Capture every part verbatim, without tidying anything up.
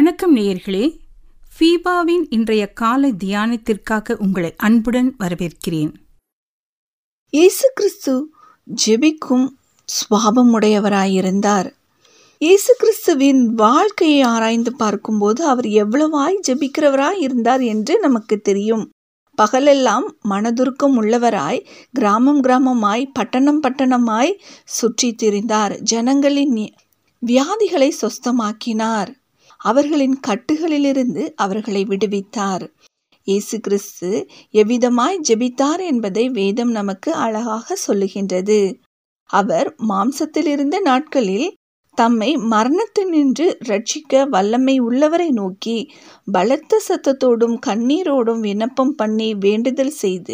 வணக்கம் நேயர்களே, ஃபீபாவின் இன்றைய காலை தியானத்திற்காக உங்களை அன்புடன் வரவேற்கிறேன். இயேசு கிறிஸ்து ஜெபிக்கும் சுபாவமுடையவராயிருந்தார். இயேசு கிறிஸ்துவின் வாழ்க்கையை ஆராய்ந்து பார்க்கும்போது அவர் எவ்வளவாய் ஜெபிக்கிறவராய் இருந்தார் என்று நமக்கு தெரியும். பகலெல்லாம் மனதுருக்கம் உள்ளவராய் கிராமம் கிராமமாய் பட்டணம் பட்டணமாய் சுற்றி திரிந்தார். ஜனங்களின் வியாதிகளை சொஸ்தமாக்கினார். அவர்களின் கட்டுகளிலிருந்து அவர்களை விடுவித்தார். இயேசு கிறிஸ்து எவ்விதமாய் ஜெபித்தார் என்பதை வேதம் நமக்கு அழகாக சொல்லுகின்றது. அவர் மாம்சத்தில் இருந்த நாட்களில் தம்மை மரணத்தினின்று ரட்சிக்க வல்லமை உள்ளவரை நோக்கி பலத்த சத்தத்தோடும் கண்ணீரோடும் விண்ணப்பம் பண்ணி வேண்டுதல் செய்து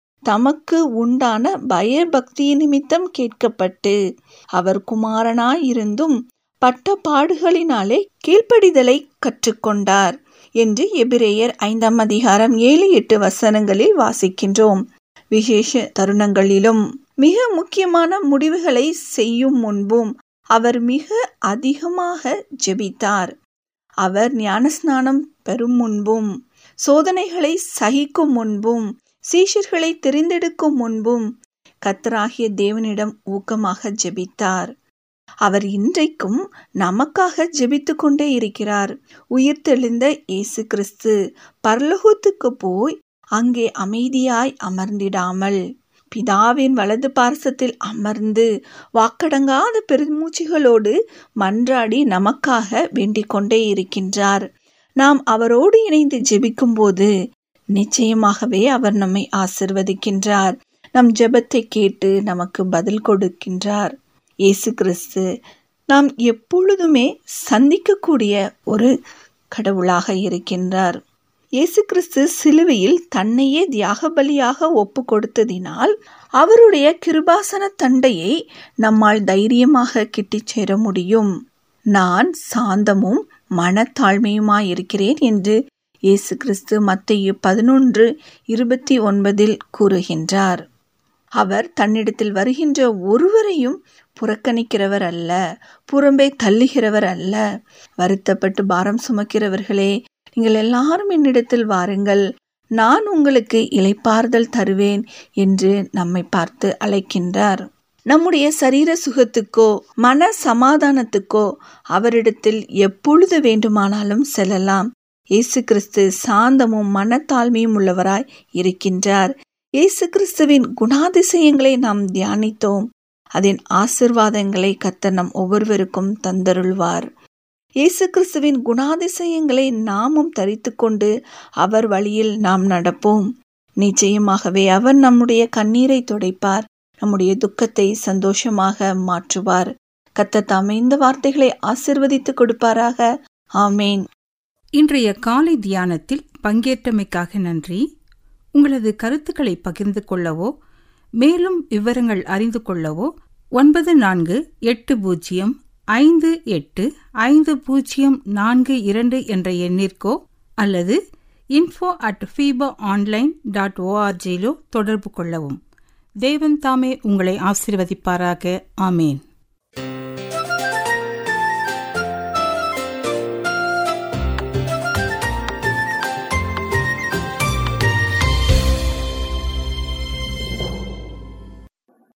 தமக்கு உண்டான பயபக்தி நிமித்தம் கேட்கப்பட்டு அவர் குமாரனாயிருந்தும் பட்ட பாடுகளினாலே கீழ்ப்படிதலை கற்றுக்கொண்டார் என்று எபிரேயர் ஐந்தாம் அதிகாரம் ஏழு எட்டு வசனங்களில் வாசிக்கின்றோம். விசேஷ தருணங்களிலும் மிக முக்கியமான முடிவுகளை செய்யும் முன்பும் அவர் மிக அதிகமாக ஜெபித்தார். அவர் ஞானஸ்நானம் பெறும் முன்பும், சோதனைகளை சகிக்கும் முன்பும், சீஷர்களை தெரிந்தெடுக்கும் முன்பும் கர்த்தராகிய தேவனிடம் ஊக்கமாக ஜெபித்தார். அவர் இன்றைக்கும் நமக்காக ஜெபித்து கொண்டே இருக்கிறார். உயிர்த்தெழுந்த இயேசு கிறிஸ்து பரலோகத்துக்கு போய் அங்கே அமைதியாய் அமர்ந்திடாமல் பிதாவின் வலது பார்சத்தில் அமர்ந்து வாக்கடங்காத பெருமூச்சுகளோடு மன்றாடி நமக்காக வேண்டிக் கொண்டே இருக்கின்றார். நாம் அவரோடு இணைந்து ஜெபிக்கும் போது நிச்சயமாகவே அவர் நம்மை ஆசிர்வதிக்கின்றார். நம் ஜெபத்தை கேட்டு நமக்கு பதில் கொடுக்கின்றார். இயேசு கிறிஸ்து நாம் எப்பொழுதுமே சந்திக்கக்கூடிய ஒரு கடவுளாக இருக்கின்றார். இயேசு கிறிஸ்து சிலுவையில் தன்னையே தியாக பலியாக ஒப்பு கொடுத்ததினால் அவருடைய கிருபாசன தண்டையை நம்மால் தைரியமாக கிட்டிச் சேர முடியும். நான் சாந்தமும் மனத்தாழ்மையுமாயிருக்கிறேன் என்று இயேசு கிறிஸ்து மத்தேயு பதினொன்று இருபத்தி ஒன்பதில் கூறுகின்றார். அவர் தன்னிடத்தில் வருகின்ற ஒருவரையும் புறக்கணிக்கிறவர் அல்ல, புறம்பே தள்ளுகிறவர் அல்ல. வருத்தப்பட்டு பாரம் சுமக்கிறவர்களே, நீங்கள் எல்லாரும் என்னிடத்தில் வாருங்கள், நான் உங்களுக்கு இளைப்பாறுதல் தருவேன் என்று நம்மை பார்த்து அழைக்கின்றார். நம்முடைய சரீர சுகத்துக்கோ மன சமாதானத்துக்கோ அவரிடத்தில் எப்பொழுது வேண்டுமானாலும் செல்லலாம். இயேசு கிறிஸ்து சாந்தமும் மனத்தாழ்மையும் உள்ளவராய் இருக்கின்றார். இயேசு கிறிஸ்துவின் குணாதிசயங்களை நாம் தியானித்தோம். அதன் ஆசிர்வாதங்களை கர்த்தர் நம் ஒவ்வொருவருக்கும் தந்தருள்வார். இயேசு கிறிஸ்துவின் குணாதிசயங்களை நாமும் தரித்து கொண்டு அவர் வழியில் நாம் நடப்போம். நிச்சயமாகவே அவர் நம்முடைய கண்ணீரை துடைப்பார், நம்முடைய துக்கத்தை சந்தோஷமாக மாற்றுவார். கர்த்தர் தாமே இந்த வார்த்தைகளை ஆசிர்வதித்து கொடுப்பாராக. ஆமேன். இன்றைய காலை தியானத்தில் பங்கேற்றமைக்காக நன்றி. உங்களது கருத்துக்களை பகிர்ந்து கொள்ளவோ மேலும் விவரங்கள் அறிந்து கொள்ளவோ ஒன்பது நான்கு எட்டு பூஜ்ஜியம் ஐந்து எட்டு ஐந்து பூஜ்ஜியம் நான்கு இரண்டு என்ற எண்ணிற்கோ அல்லது info at FIBA online dot ஓஆர்ஜியிலோ தொடர்பு கொள்ளவும். தேவன் தாமே உங்களை ஆசீர்வதிப்பாராக. ஆமேன்.